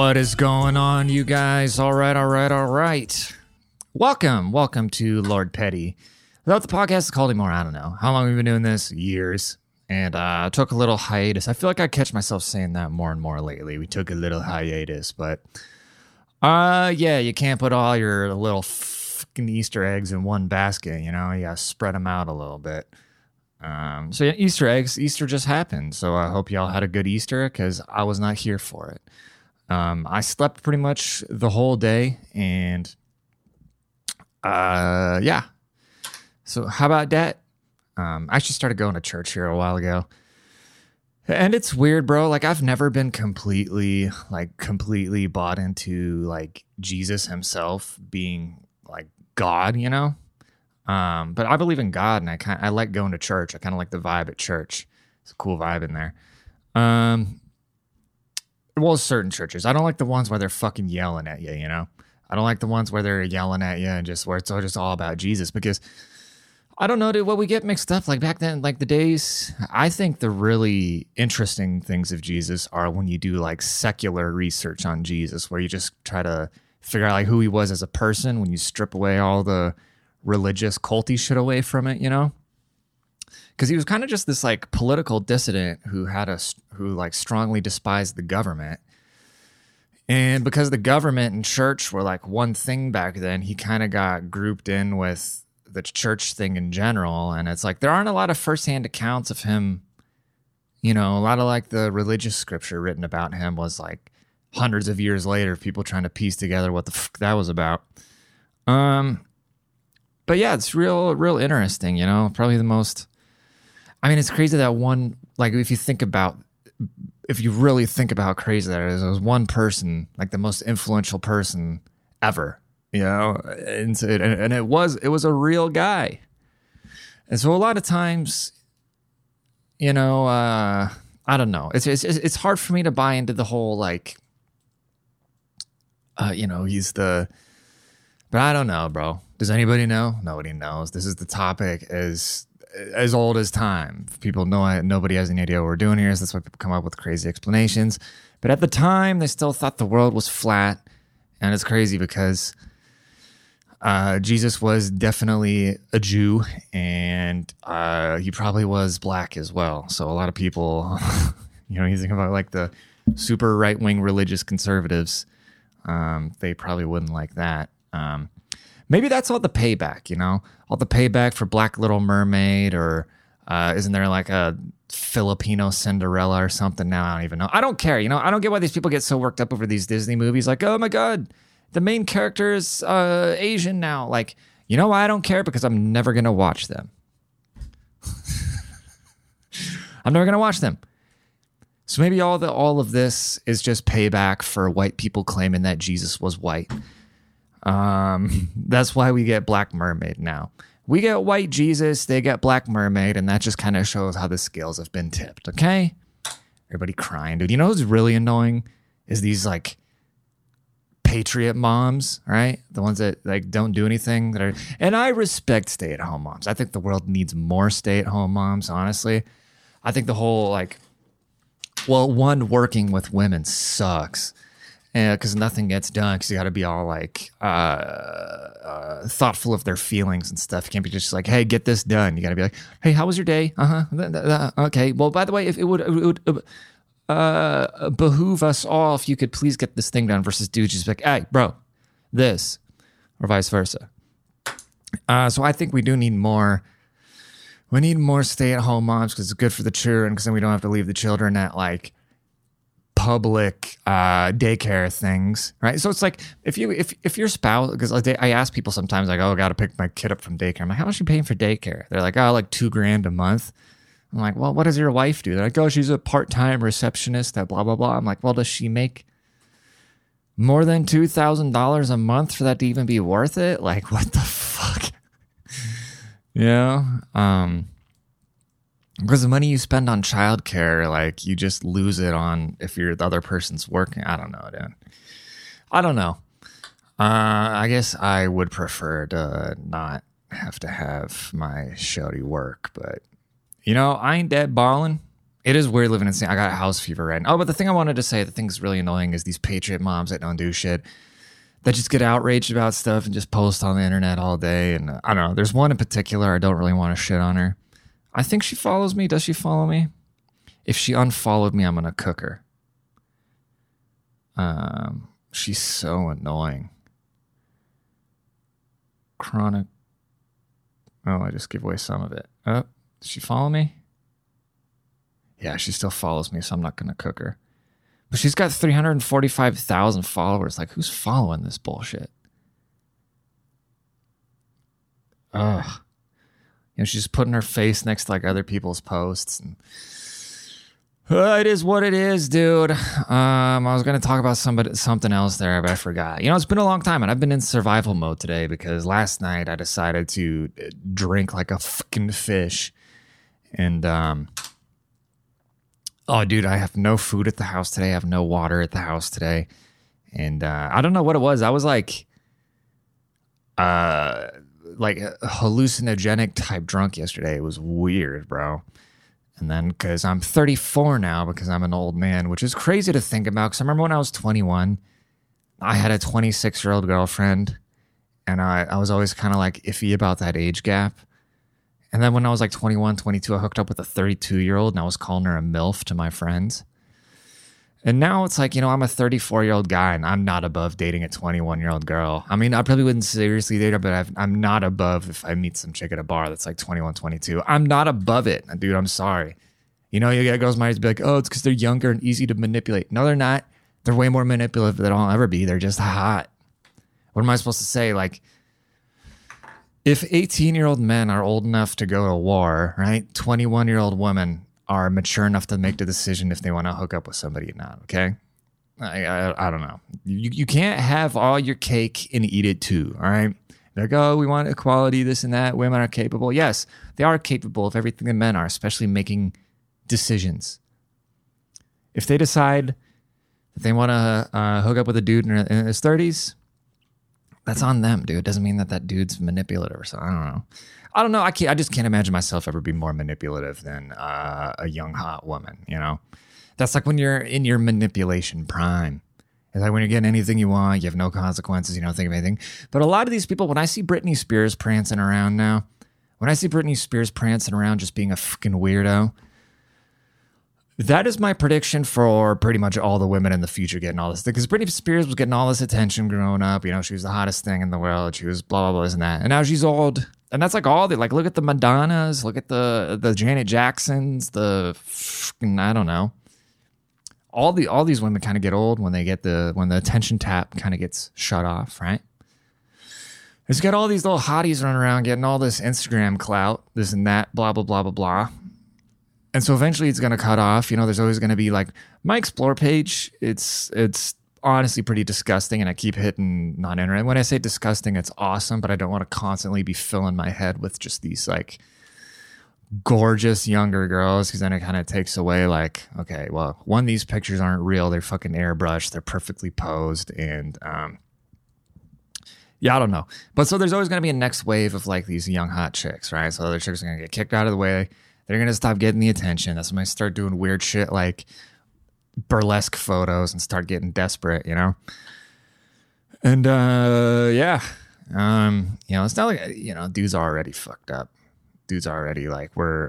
What is going on, you guys? All right. Welcome to Lord Petty. Without the podcast is called anymore, I don't know. How long have we been doing this? Years. And I took a little hiatus. I feel like I catch myself saying that more and more lately. We took a little hiatus, but yeah, you can't put all your little fucking Easter eggs in one basket, you know? You gotta spread them out a little bit. So yeah, Easter eggs. Easter just happened. So I hope y'all had a good Easter because I was not here for it. I slept pretty much the whole day, and yeah. So how about that? I actually started going to church here a while ago, and it's weird, bro. Like I've never been completely bought into like Jesus himself being like God, you know. But I believe in God, and I like going to church. I kind of like the vibe at church. It's a cool vibe in there. Well, certain churches. I don't like the ones where they're fucking yelling at you, you know? I don't like the ones where they're yelling at you and just where it's just all about Jesus, because I don't know, dude, what we get mixed up, like back then, like the days, I think the really interesting things of Jesus are when you do like secular research on Jesus, where you just try to figure out like who he was as a person, when you strip away all the religious culty shit away from it, you know? Because he was kind of just this like political dissident who like strongly despised the government. And because the government and church were like one thing back then, he kind of got grouped in with the church thing in general. And it's like there aren't a lot of firsthand accounts of him. You know, a lot of like the religious scripture written about him was like hundreds of years later, people trying to piece together what the fuck that was about. But yeah, it's real interesting, you know, probably the most. I mean, it's crazy that one, like if you really think about how crazy that is, it was one person, like the most influential person ever, you know, and it was a real guy. And so a lot of times, you know, I don't know. It's hard for me to buy into the whole, like, you know, but I don't know, bro. Does anybody know? Nobody knows. This is the topic as old as time. People know nobody has any idea what we're doing here. So that's why people come up with crazy explanations. But at the time, they still thought the world was flat. And it's crazy because Jesus was definitely a Jew, and he probably was black as well. So a lot of people, you know, you think about like the super right-wing religious conservatives, they probably wouldn't like that. Maybe that's all the payback, you know, all the payback for Black Little Mermaid, or isn't there like a Filipino Cinderella or something now? I don't even know. I don't care. You know, I don't get why these people get so worked up over these Disney movies. Like, oh my God, the main character is Asian now. Like, you know why I don't care? Because I'm never going to watch them. I'm never going to watch them. So maybe all of this is just payback for white people claiming that Jesus was white. That's why we get Black Mermaid now. We get white Jesus, they get Black Mermaid, and that just kind of shows how the scales have been tipped, okay? Everybody crying, dude. You know who's really annoying is these like patriot moms, right? The ones that like don't do anything and I respect stay-at-home moms. I think the world needs more stay-at-home moms, honestly. I think the whole like, well, one, working with women sucks. Because nothing gets done, because you got to be all like thoughtful of their feelings and stuff. You can't be just like, hey, get this done. You got to be like, hey, how was your day? Okay. Well, by the way, if it would behoove us all if you could please get this thing done, versus dudes just like, hey, bro, this, or vice versa. So I think we do need more. We need more stay-at-home moms because it's good for the children, because then we don't have to leave the children at like public daycare things, right? So it's like if your spouse, because I ask people sometimes, like, oh, I got to pick my kid up from daycare. I'm like, how much are you paying for daycare? They're like, oh, like $2,000 a month. I'm like, well, what does your wife do? They're like, oh, she's a part-time receptionist at blah blah blah. I'm like, well, does she make more than $2,000 a month for that to even be worth it? Like, what the fuck? Yeah. Because the money you spend on childcare, like, you just lose it on if the other person's working. I don't know, dude. I don't know. I guess I would prefer to not have to have my shawty work, but you know, I ain't dead balling, It is weird living in San. I got house fever right now. Oh, but the thing I wanted to say, the thing's really annoying is these patriot moms that don't do shit, that just get outraged about stuff and just post on the internet all day. And I don't know. There's one in particular I don't really want to shit on her. I think she follows me. Does she follow me? If she unfollowed me, I'm gonna cook her. She's so annoying. Chronic. Oh, I just gave away some of it. Oh, does she follow me? Yeah, she still follows me, so I'm not gonna cook her. But she's got 345,000 followers. Like, who's following this bullshit? Ugh. You know, she's just putting her face next to like other people's posts. And it is what it is, dude. I was going to talk about something else there, but I forgot. You know, it's been a long time, and I've been in survival mode today because last night I decided to drink like a fucking fish. And, oh, dude, I have no food at the house today. I have no water at the house today. And I don't know what it was. I was like a hallucinogenic type drunk yesterday. It was weird, bro. And then because I'm 34 now, because I'm an old man, which is crazy to think about. Because I remember when I was 21, I had a 26-year-old girlfriend, and I was always kind of like iffy about that age gap. And then when I was like 21, 22, I hooked up with a 32-year-old, and I was calling her a MILF to my friends. And now it's like, you know, I'm a 34-year-old guy, and I'm not above dating a 21-year-old girl. I mean, I probably wouldn't seriously date her, but I'm not above if I meet some chick at a bar that's like 21, 22. I'm not above it, dude. I'm sorry. You know, you get girls might be like, oh, it's because they're younger and easy to manipulate. No, they're not. They're way more manipulative than I'll ever be. They're just hot. What am I supposed to say? Like, if 18-year-old men are old enough to go to war, right? 21-year-old women are mature enough to make the decision if they want to hook up with somebody or not, okay? I don't know. You can't have all your cake and eat it too, all right? They're like, oh, we want equality, this and that. Women are capable. Yes, they are capable of everything that men are, especially making decisions. If they decide that they want to hook up with a dude in his 30s, that's on them, dude. It doesn't mean that dude's manipulative or something. I don't know. I just can't imagine myself ever being more manipulative than a young, hot woman, you know? That's like when you're in your manipulation prime. It's like when you're getting anything you want, you have no consequences, you don't think of anything. But a lot of these people, when I see Britney Spears prancing around now, just being a fucking weirdo, that is my prediction for pretty much all the women in the future getting all this. Because Britney Spears was getting all this attention growing up. You know, she was the hottest thing in the world. She was blah, blah, blah, this and that. And now she's old. And that's like all the, like, look at the Madonnas, look at the Janet Jacksons, the fucking, I don't know. All these women kind of get old when the attention tap kind of gets shut off, right? It's got all these little hotties running around getting all this Instagram clout, this and that, blah, blah, blah, blah, blah. And so eventually it's going to cut off. You know, there's always going to be like my Explore page. It's honestly pretty disgusting, and I keep hitting non-internet. When I say disgusting, it's awesome, but I don't want to constantly be filling my head with just these like gorgeous younger girls, because then it kind of takes away like, okay, well, one, these pictures aren't real. They're fucking airbrushed. They're perfectly posed. And yeah, I don't know. But so there's always going to be a next wave of like these young hot chicks, right? So other chicks are going to get kicked out of the way. They're going to stop getting the attention. That's when I start doing weird shit like burlesque photos and start getting desperate, you know? And yeah. You know, it's not like, you know, dudes are already fucked up. Dudes are already like,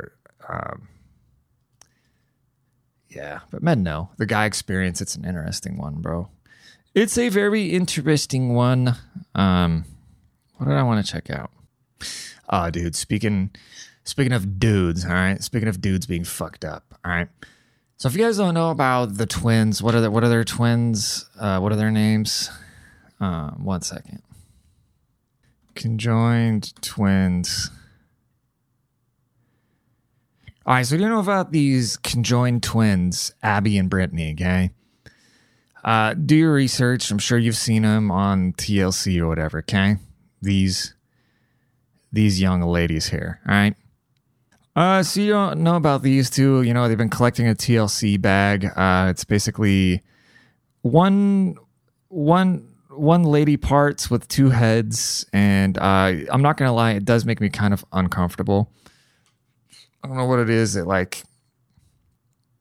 yeah, but men know. The guy experience, it's an interesting one, bro. It's a very interesting one. What did I want to check out? Oh, dude, speaking of dudes, all right? Speaking of dudes being fucked up, all right? So if you guys don't know about the twins, what are their twins? What are their names? 1 second. Conjoined twins. All right, so do you know about these conjoined twins, Abby and Brittany, okay? Do your research. I'm sure you've seen them on TLC or whatever, okay? These young ladies here, all right? So you don't know about these two. You know, they've been collecting a TLC bag. It's basically one lady parts with two heads. And I'm not going to lie, it does make me kind of uncomfortable. I don't know what it is. It like,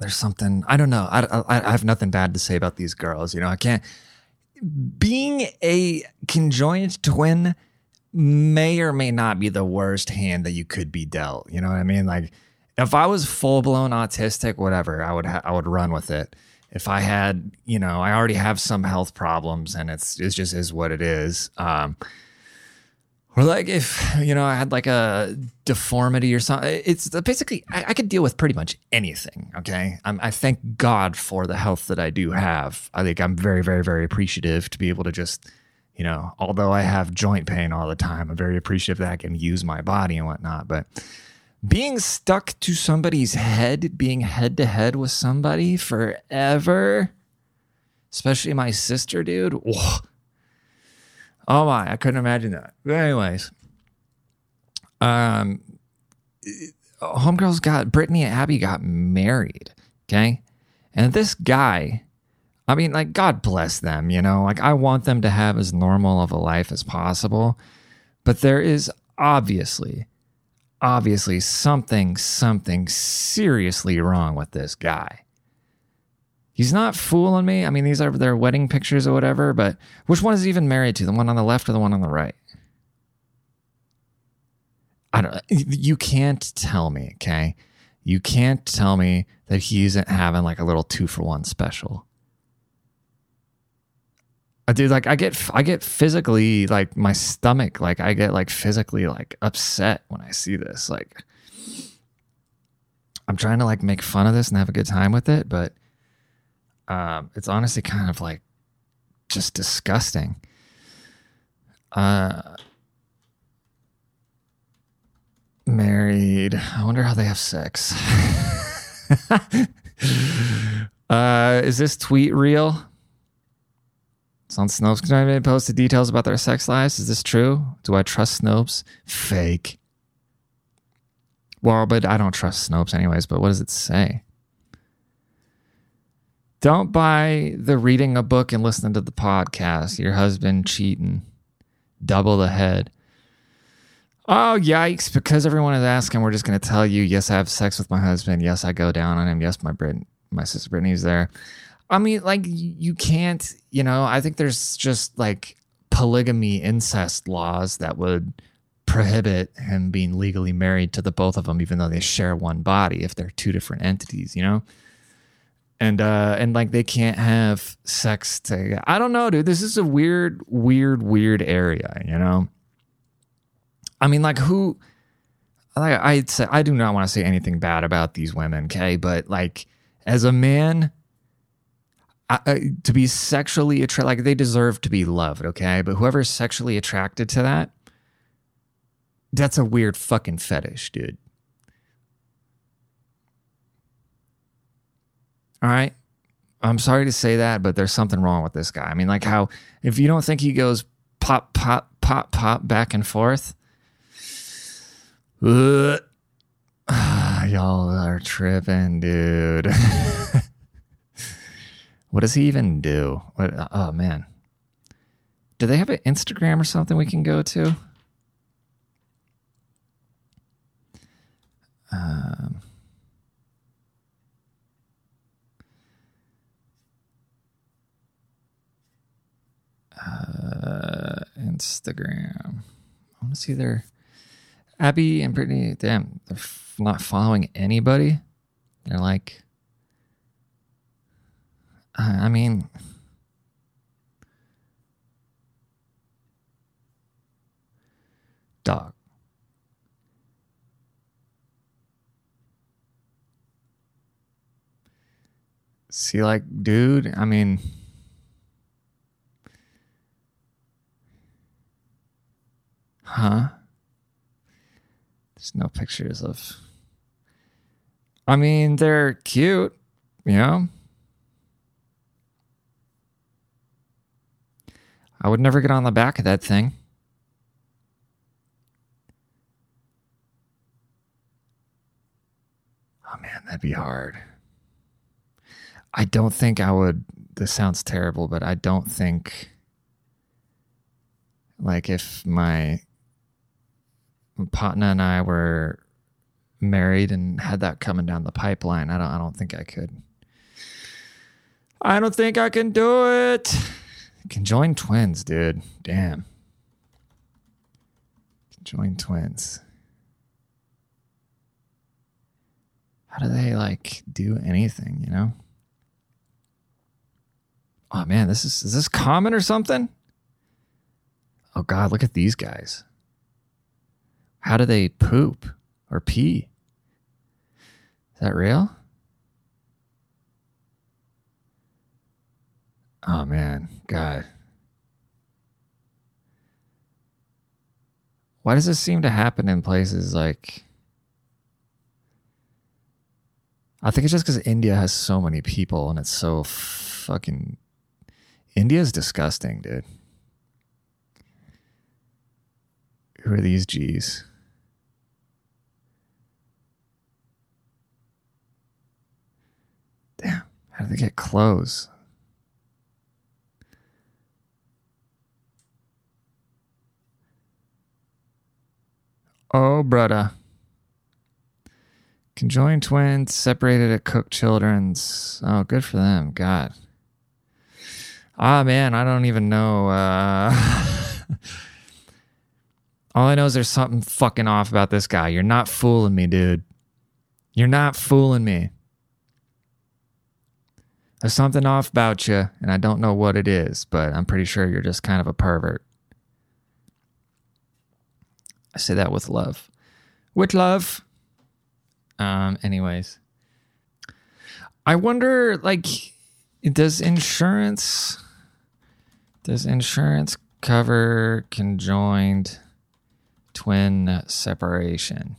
there's something, I don't know. I have nothing bad to say about these girls. You know, I can't, being a conjoined twin may or may not be the worst hand that you could be dealt. You know what I mean? Like if I was full blown autistic, whatever, I would run with it. If I had, you know, I already have some health problems and it's just is what it is. Or like if, you know, I had like a deformity or something, it's basically, I could deal with pretty much anything. Okay. I thank God for the health that I do have. I think I'm very, very, very appreciative to be able to just, you know, although I have joint pain all the time, I'm very appreciative that I can use my body and whatnot. But being stuck to somebody's head, being head to head with somebody forever, especially my sister, dude. Whoa. Oh my, I couldn't imagine that. But anyways, homegirls Brittany and Abby got married, okay? And this guy, I mean, like, God bless them, you know? Like, I want them to have as normal of a life as possible. But there is obviously something seriously wrong with this guy. He's not fooling me. I mean, these are their wedding pictures or whatever, but which one is he even married to? The one on the left or the one on the right? I don't. You can't tell me, okay? You can't tell me that he isn't having like a little 2-for-1 special. Dude, like I get physically, like my stomach, like I get like physically like upset when I see this. Like I'm trying to like make fun of this and have a good time with it, but it's honestly kind of like just disgusting. Married. I wonder how they have sex. Is this tweet real? It's on Snopes. Can anybody post the details about their sex lives? Is this true? Do I trust Snopes? Fake. Well, but I don't trust Snopes anyways, but what does it say? Don't buy the reading a book and listening to the podcast. Your husband cheating. Double the head. Oh, yikes. Because everyone is asking, we're just going to tell you, yes, I have sex with my husband. Yes, I go down on him. Yes, my sister Brittany's there. I mean, like, you can't, you know, I think there's just like polygamy incest laws that would prohibit him being legally married to the both of them, even though they share one body, if they're two different entities, you know? And like they can't have sex together. I don't know, dude. This is a weird area, you know? I mean, like I'd say, I do not want to say anything bad about these women, okay? But like as a man, to be sexually attracted, like they deserve to be loved, okay? But whoever's sexually attracted to that, that's a weird fucking fetish, dude. All right. I'm sorry to say that, but there's something wrong with this guy. I mean, like how, if you don't think he goes pop, pop, pop, pop back and forth, y'all are tripping, dude. What does he even do? Oh, man. Do they have an Instagram or something we can go to? Instagram. I want to see their Abby and Brittany. Damn, they're not following anybody. They're like, I mean, dog. See, like, dude, I mean, huh? There's no pictures of, I mean, they're cute, you know? I would never get on the back of that thing. Oh man, that'd be hard. I don't think I would, this sounds terrible, but I don't think, like if my partner and I were married and had that coming down the pipeline. I don't think I could. I don't think I can do it. Conjoined twins, dude. Damn. Conjoined twins. How do they like do anything, you know? Oh man, is this common or something? Oh God, look at these guys. How do they poop or pee? Is that real? Oh man, God. Why does this seem to happen in places like... I think it's just because India has so many people and it's so fucking... India's disgusting, dude. Who are these G's? Damn, how do they get clothes? Oh, brother. Conjoined twins, separated at Cook Children's. Oh, good for them. God. Ah, man, I don't even know. All I know is there's something fucking off about this guy. You're not fooling me, dude. You're not fooling me. There's something off about you, and I don't know what it is, but I'm pretty sure you're just kind of a pervert. I say that with love. With love. Anyways. I wonder, like, does insurance cover conjoined twin separation?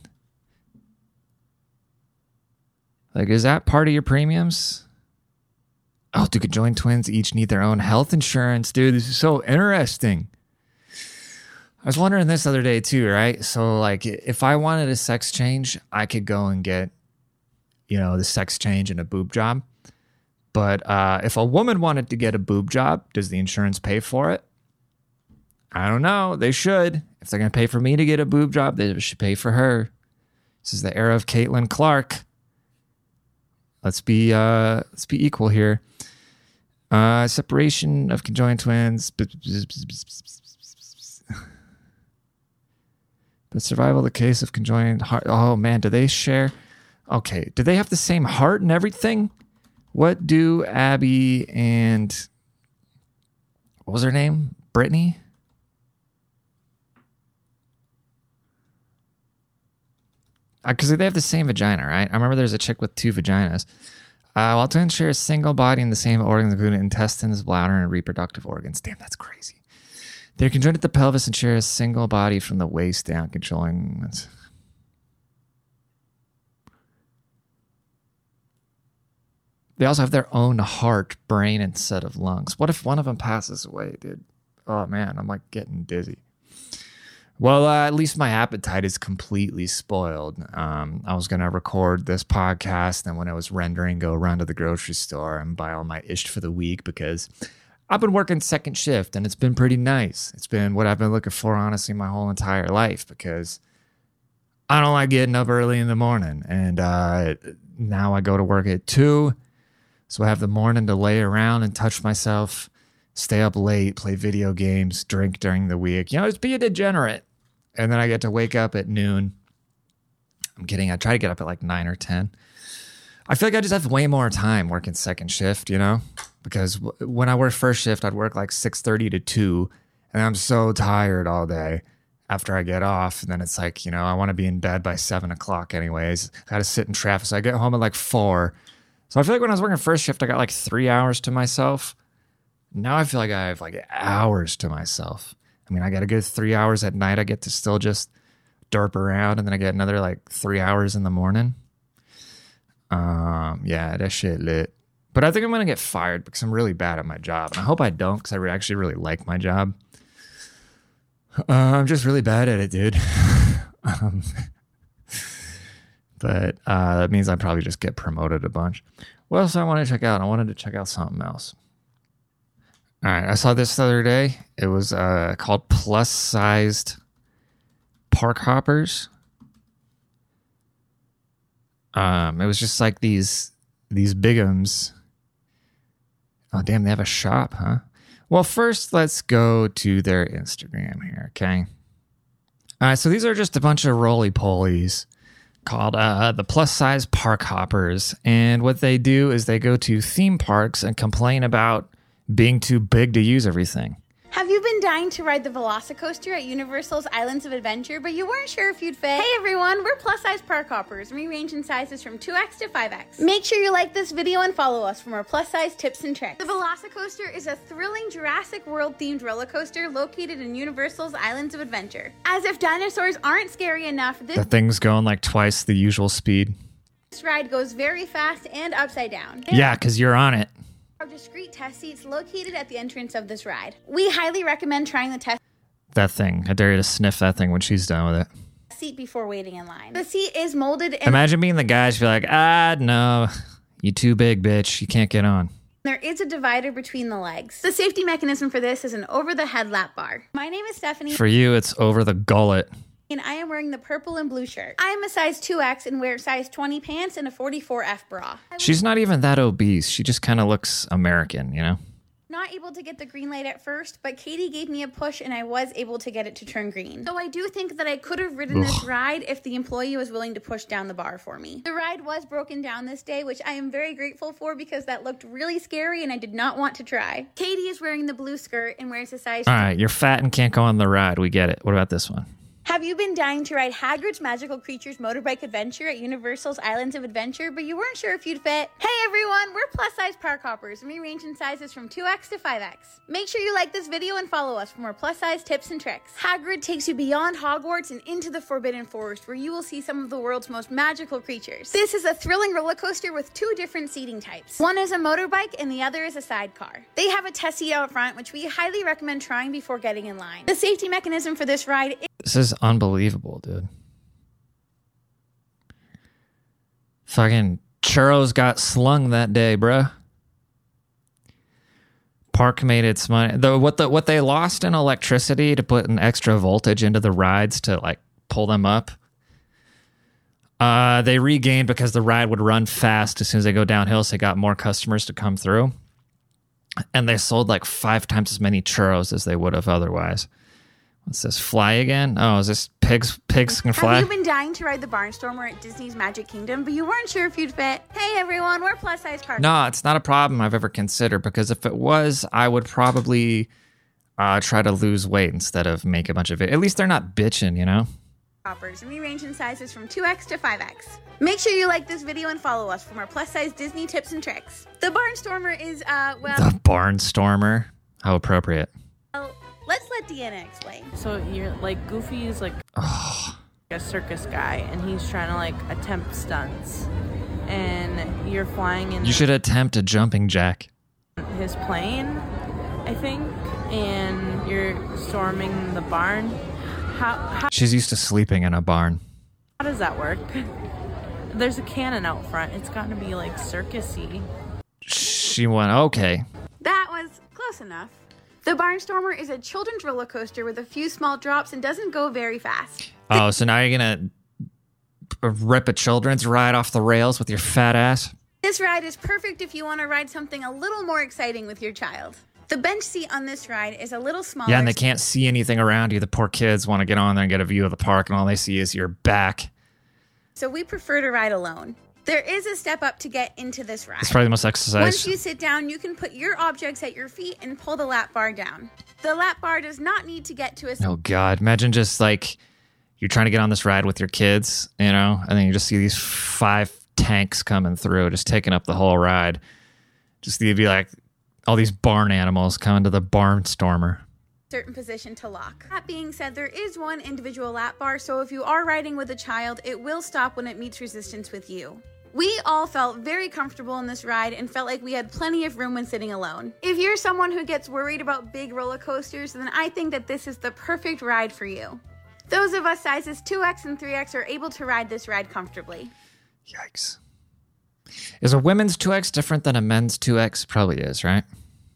Like, is that part of your premiums? Oh, do conjoined twins each need their own health insurance? Dude, this is so interesting. I was wondering this other day too, right? So like if I wanted a sex change, I could go and get, the sex change and a boob job. But if a woman wanted to get a boob job, does the insurance pay for it? I don't know. They should. If they're going to pay for me to get a boob job, they should pay for her. This is the era of Caitlin Clark. Let's be equal here. Separation of conjoined twins. But survival the case of conjoined heart. Oh man, do they share? Okay, do they have the same heart and everything? What do Abby and what was her name? Brittany? Because they have the same vagina, right? I remember there's a chick with two vaginas. While twins share a single body and the same organs, including intestines, bladder, and reproductive organs. Damn, that's crazy. They're conjoined at the pelvis and share a single body from the waist down, controlling... They also have their own heart, brain, and set of lungs. What if one of them passes away, dude? Oh, man, I'm like getting dizzy. Well, at least my appetite is completely spoiled. I was going to record this podcast, and when I was rendering, go run to the grocery store and buy all my ish for the week because... I've been working second shift and it's been pretty nice. It's been what I've been looking for, honestly, my whole entire life because I don't like getting up early in the morning. And now I go to work at 2. So I have the morning to lay around and touch myself, stay up late, play video games, drink during the week. Just be a degenerate. And then I get to wake up at noon. I'm kidding. I try to get up at like 9 or 10. I feel like I just have way more time working second shift, because when I worked first shift, I'd work like 6:30 to 2, and I'm so tired all day after I get off. And then it's like, I want to be in bed by 7 o'clock anyways. I got to sit in traffic. So I get home at like 4. So I feel like when I was working first shift, I got like 3 hours to myself. Now I feel like I have like hours to myself. I mean, I got a good 3 hours at night. I get to still just derp around, and then I get another like 3 hours in the morning. Yeah, that shit lit. But I think I'm going to get fired because I'm really bad at my job. And I hope I don't because I actually really like my job. I'm just really bad at it, dude. But that means I probably just get promoted a bunch. What else I want to check out? I wanted to check out something else. All right, I saw this the other day. It was called Plus-Sized Park Hoppers. It was just like these bigums. Oh, damn, they have a shop, huh? Well, first, let's go to their Instagram here, okay? All right, so these are just a bunch of roly-polies called the Plus Size Park Hoppers. And what they do is they go to theme parks and complain about being too big to use everything. Have you been dying to ride the Velocicoaster at Universal's Islands of Adventure, but you weren't sure if you'd fit? Hey everyone, we're plus-size park hoppers, and we range in sizes from 2X to 5X. Make sure you like this video and follow us for more plus-size tips and tricks. The Velocicoaster is a thrilling Jurassic World-themed roller coaster located in Universal's Islands of Adventure. As if dinosaurs aren't scary enough, The thing's going like twice the usual speed. this ride goes very fast and upside down. Yeah, because you're on it. Are discrete test seats located at the entrance of this ride. We highly recommend trying the test That thing. I dare you to sniff that thing when she's done with it. seat before waiting in line. The seat is molded and Imagine being the guys who be like, no, you too big, bitch. You can't get on. there is a divider between the legs. The safety mechanism for this is an over-the-head lap bar. My name is Stephanie, For you, it's over the gullet. and I am wearing the purple and blue shirt. I am a size 2X and wear size 20 pants and a 44F bra. She's not even that obese. She just kind of looks American, you know? Not able to get the green light at first, but Katie gave me a push and I was able to get it to turn green. So I do think that I could have ridden this ride if the employee was willing to push down the bar for me. The ride was broken down this day, which I am very grateful for because that looked really scary and I did not want to try. Katie is wearing the blue skirt and wears a size... All right, you're fat and can't go on the ride. We get it. What about this one? Have you been dying to ride Hagrid's Magical Creatures Motorbike Adventure at Universal's Islands of Adventure, but you weren't sure if you'd fit? Hey everyone, we're plus-size park hoppers, and we range in sizes from 2X to 5X. Make sure you like this video and follow us for more plus-size tips and tricks. Hagrid takes you beyond Hogwarts and into the Forbidden Forest, where you will see some of the world's most magical creatures. This is a thrilling roller coaster with two different seating types. One is a motorbike and the other is a sidecar. They have a test seat out front, which we highly recommend trying before getting in line. The safety mechanism for this ride is... This is unbelievable, dude. Fucking churros got slung that day, bruh. Park made its money. What they lost in electricity to put an extra voltage into the rides to like pull them up, they regained because the ride would run fast as soon as they go downhill, so they got more customers to come through. And they sold like 5 times as many churros as they would have otherwise. What's this? Fly again? Oh, is this pigs can fly? Have you been dying to ride the Barnstormer at Disney's Magic Kingdom, but you weren't sure if you'd fit? Hey everyone, we're plus-size park. No, it's not a problem I've ever considered, because if it was, I would probably try to lose weight instead of make a bunch of it. At least they're not bitching, you know? Hoppers, and we range in sizes from 2X to 5X. Make sure you like this video and follow us for more plus-size Disney tips and tricks. The Barnstormer is, The Barnstormer? How appropriate. Let's let Deanna explain. So you're like, Goofy is like a circus guy, and he's trying to like attempt stunts, and you're flying in You should attempt a jumping jack. his plane, I think, and you're storming the barn. How She's used to sleeping in a barn. does that work? There's a cannon out front. It's got to be like circusy. She went, okay. That was close enough. The Barnstormer is a children's roller coaster with a few small drops and doesn't go very fast. Oh, so now you're going to rip a children's ride off the rails with your fat ass? This ride is perfect if you want to ride something a little more exciting with your child. The bench seat on this ride is a little smaller. Yeah, and they can't see anything around you. The poor kids want to get on there and get a view of the park, and all they see is your back. So we prefer to ride alone. There is a step up to get into this ride. It's probably the most exercise. Once you sit down, you can put your objects at your feet and pull the lap bar down. The lap bar does not need to get to a... Oh, God. Imagine just like you're trying to get on this ride with your kids, you know, and then you just see these 5 tanks coming through, just taking up the whole ride. Just you'd be like all these barn animals coming to the Barnstormer. Certain position to lock. That being said, there is one individual lap bar, so if you are riding with a child, it will stop when it meets resistance with you. We all felt very comfortable in this ride and felt like we had plenty of room when sitting alone. If you're someone who gets worried about big roller coasters, then I think that this is the perfect ride for you. Those of us sizes 2X and 3X are able to ride this ride comfortably. Yikes. Is a women's 2X different than a men's 2X? Probably is, right?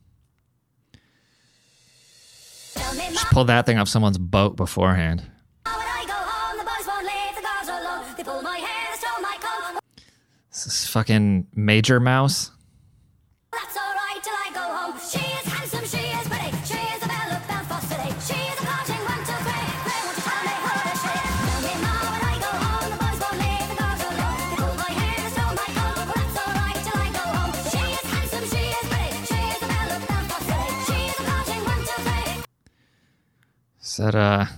Just pull that thing off someone's boat beforehand. fucking Major Mouse. That's alright till I go home. She is handsome, she is pretty. She is a belle of Belfast City. She is a parting 1, 2, 3. Pray won't you tell me who is she? Tell me now when I go home. The boys won't leave the girls alone. They pull my hair, they stole my coat. Well, that's alright till I go home. She is handsome, she is pretty. She is a belle of Belfast City. She is a parting 1, 2, 3. Said,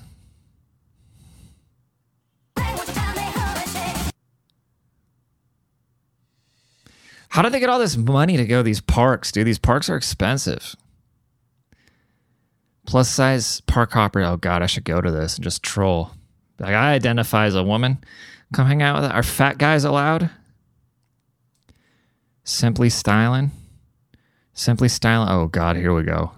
Pray won't you tell me who is she? how did they get all this money to go to these parks, dude? These parks are expensive. Plus size park hopper. Oh, God, I should go to this and just troll. Like, I identify as a woman. Come hang out with it. Are fat guys allowed? Simply styling. Simply styling. Oh, God, here we go.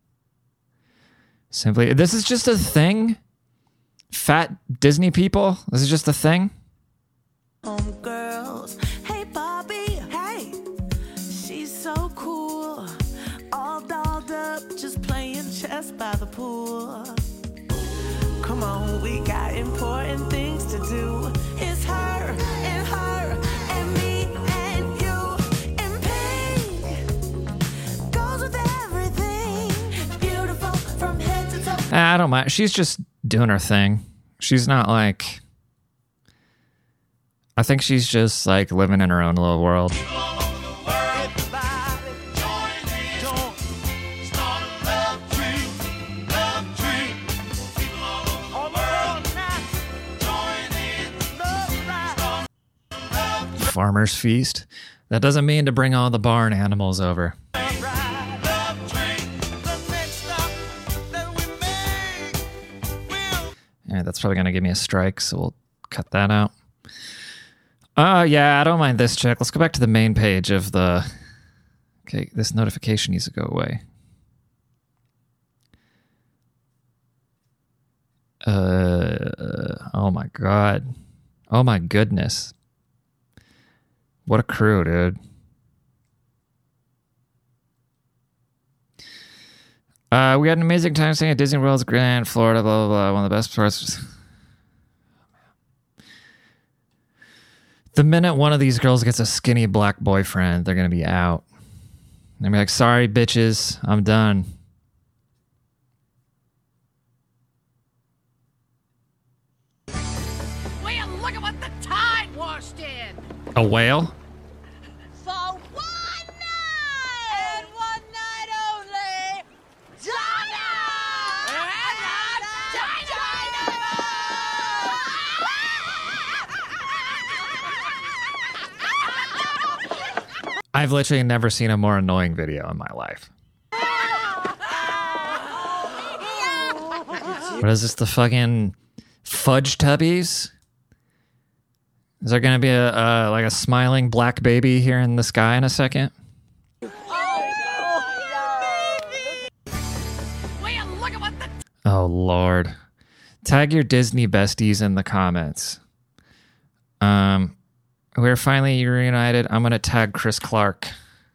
Simply. This is just a thing? Fat Disney people? This is just a thing? Homegirls, hey Bobby, hey, she's so cool, all dolled up, just playing chess by the pool. Come on, we got important things to do. It's her and me and you. And pink goes with everything, beautiful from head to toe. I don't mind. She's just doing her thing. She's not like... I think she's just like living in her own little world. Farmer's feast. That doesn't mean to bring all the barn animals over. Yeah, that's probably going to give me a strike, so we'll cut that out. Oh, yeah, I don't mind this chick. Let's go back to the main page of the... Okay, this notification needs to go away. Oh my God. Oh my goodness. What a crew, dude. We had an amazing time staying at Disney World's Grand Florida, blah, blah, blah. One of the best parts. The minute one of these girls gets a skinny black boyfriend, they're going to be out. They're going to be like, sorry, bitches, I'm done. Well, look at what the tide washed in. A whale? For one night! And one night only! I've literally never seen a more annoying video in my life. What is this, the fucking Fudge Tubbies? Is there going to be a like a smiling black baby here in the sky in a second? Oh, Lord. Tag your Disney besties in the comments. We're finally reunited. I'm going to tag Chris Clark.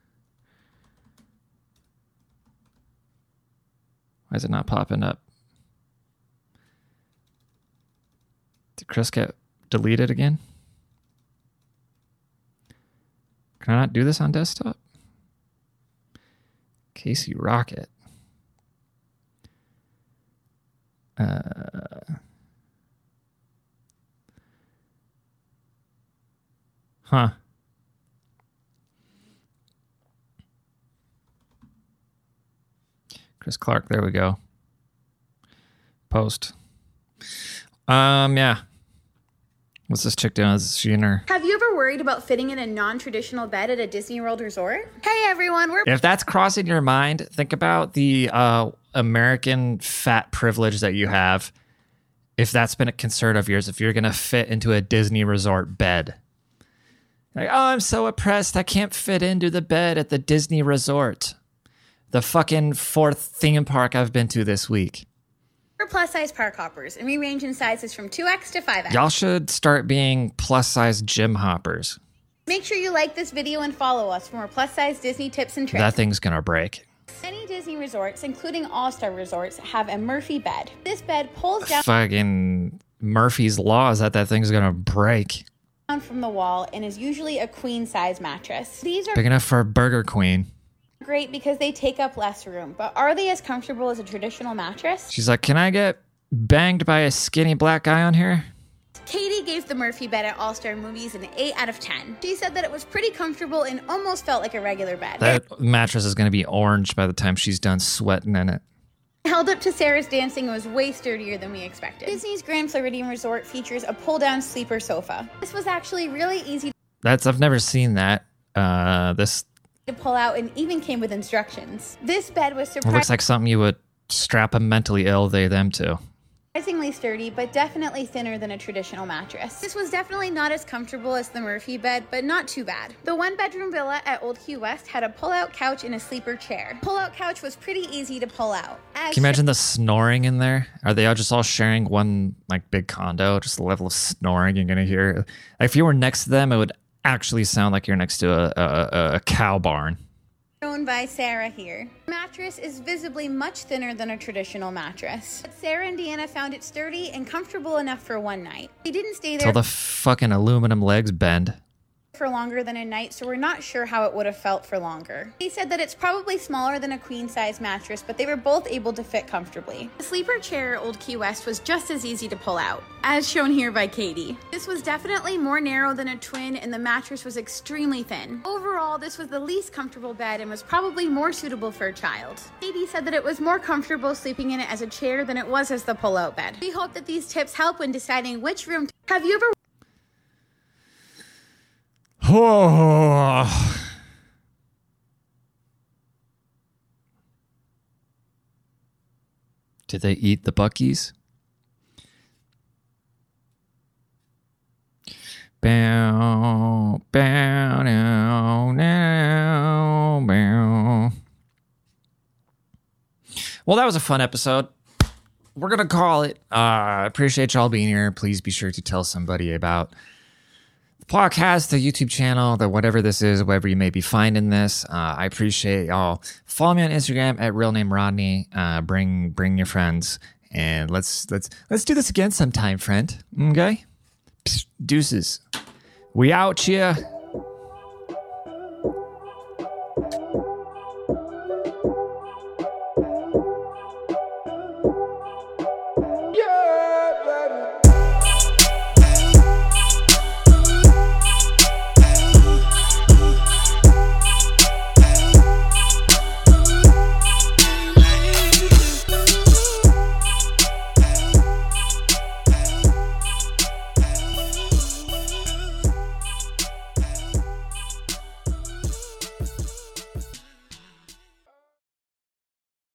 Why is it not popping up? Did Chris get deleted again? Can I not do this on desktop? Casey Rocket. Huh. Chris Clark, there we go. Post. Yeah. What's this chick doing? Is she in her... Have you ever worried about fitting in a non-traditional bed at a Disney World resort? Hey everyone, we're If that's crossing your mind, think about the American fat privilege that you have. If that's been a concern of yours, if you're going to fit into a Disney resort bed. Like, oh, I'm so oppressed. I can't fit into the bed at the Disney resort. The fucking 4th theme park I've been to this week. plus size park hoppers, and we range in sizes from 2X to 5X. Y'all should start being plus size gym hoppers. Make sure you like this video and follow us for more plus size Disney tips and tricks. That thing's gonna break. Many Disney resorts, including All-Star resorts, have a Murphy bed. This bed pulls down... Fucking Murphy's Law is that thing's gonna break. down from the wall and is usually a queen size mattress. These are Big enough for a Burger Queen. great because they take up less room, but are they as comfortable as a traditional mattress? She's like, can I get banged by a skinny black guy on here? Katie gave the Murphy bed at All Star Movies an 8 out of 10. She said that it was pretty comfortable and almost felt like a regular bed. That mattress is going to be orange by the time she's done sweating in it. Held up to Sarah's dancing and was way sturdier than we expected. Disney's Grand Floridian Resort features a pull-down sleeper sofa. This was actually really easy I've never seen that. This to pull out and even came with instructions. This bed was looks like something you would strap a mentally ill them to. surprisingly sturdy, but definitely thinner than a traditional mattress. This was definitely not as comfortable as the Murphy bed, but not too bad. The one-bedroom villa at Old Key West had a pull-out couch and a sleeper chair. Pull-out couch was pretty easy to pull out. Can you imagine the snoring in there? Are they all just all sharing one like big condo? Just the level of snoring you're gonna hear. Like, if you were next to them, it would actually sound like you're next to a cow barn. Shown by Sarah here. The mattress is visibly much thinner than a traditional mattress. But Sarah and Deanna found it sturdy and comfortable enough for one night. They didn't stay there Till the fucking aluminum legs bend. for longer than a night, so we're not sure how it would have felt for longer. They said that it's probably smaller than a queen-size mattress, but they were both able to fit comfortably. The sleeper chair at Old Key West was just as easy to pull out, as shown here by Katie. This was definitely more narrow than a twin, and the mattress was extremely thin. Overall, this was the least comfortable bed and was probably more suitable for a child. Katie said that it was more comfortable sleeping in it as a chair than it was as the pull-out bed. We hope that these tips help when deciding which room to... Have you ever... Oh. Did they eat the Buckies? Bow, bow, now, now, bow. Well, that was a fun episode. We're going to call it. Appreciate y'all being here. Please be sure to tell somebody about the podcast, the YouTube channel, the whatever this is, wherever you may be finding this. I appreciate y'all. Follow me on Instagram at realnamerodney. Bring your friends, and let's do this again sometime, friend. Okay? Psst, deuces. We out here.